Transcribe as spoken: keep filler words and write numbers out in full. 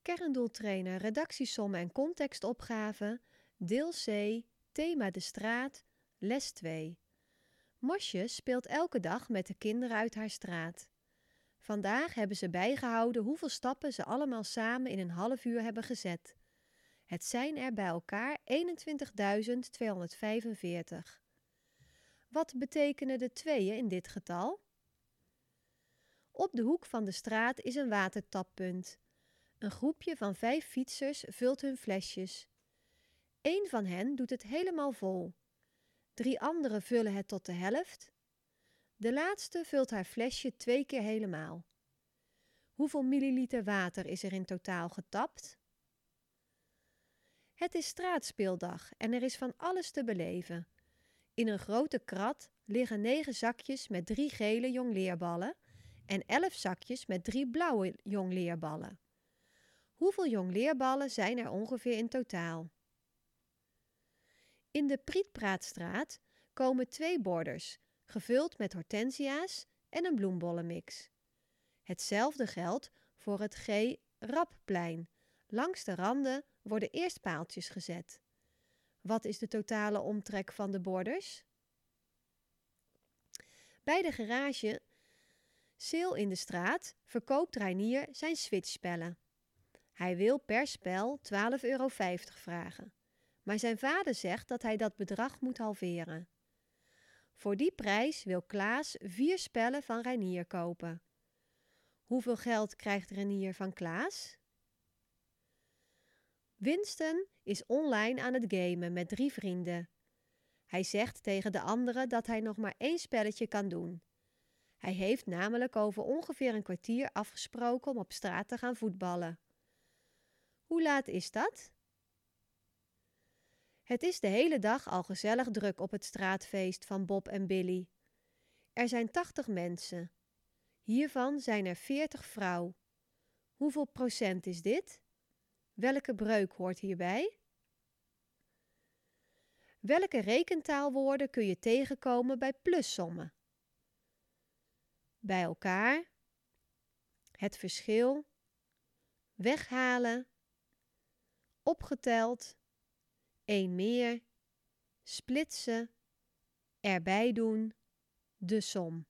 Kerndoeltrainer redactiesommen en contextopgave, deel C, thema de straat, les twee. Mosje speelt elke dag met de kinderen uit haar straat. Vandaag hebben ze bijgehouden hoeveel stappen ze allemaal samen in een half uur hebben gezet. Het zijn er bij elkaar eenentwintigduizend tweehonderdvijfenveertig. Wat betekenen de tweeën in dit getal? Op de hoek van de straat is een watertappunt. Een groepje van vijf fietsers vult hun flesjes. Eén van hen doet het helemaal vol. Drie anderen vullen het tot de helft. De laatste vult haar flesje twee keer helemaal. Hoeveel milliliter water is er in totaal getapt? Het is straatspeeldag en er is van alles te beleven. In een grote krat liggen negen zakjes met drie gele jongleerballen en elf zakjes met drie blauwe jongleerballen. Hoeveel jongleerballen zijn er ongeveer in totaal? In de Prietpraatstraat komen twee borders, gevuld met hortensia's en een bloembollenmix. Hetzelfde geldt voor het G. Rapplein. Langs de randen worden eerst paaltjes gezet. Wat is de totale omtrek van de borders? Bij de garage Seel in de straat verkoopt Reinier zijn switchspellen. Hij wil per spel twaalf euro vijftig vragen. Maar zijn vader zegt dat hij dat bedrag moet halveren. Voor die prijs wil Klaas vier spellen van Reinier kopen. Hoeveel geld krijgt Reinier van Klaas? Winston is online aan het gamen met drie vrienden. Hij zegt tegen de anderen dat hij nog maar één spelletje kan doen. Hij heeft namelijk over ongeveer een kwartier afgesproken om op straat te gaan voetballen. Hoe laat is dat? Het is de hele dag al gezellig druk op het straatfeest van Bob en Billy. Er zijn tachtig mensen. Hiervan zijn er veertig vrouw. Hoeveel procent is dit? Welke breuk hoort hierbij? Welke rekentaalwoorden kun je tegenkomen bij plussommen? Bij elkaar, het verschil, weghalen, opgeteld, één meer, splitsen, erbij doen, de som.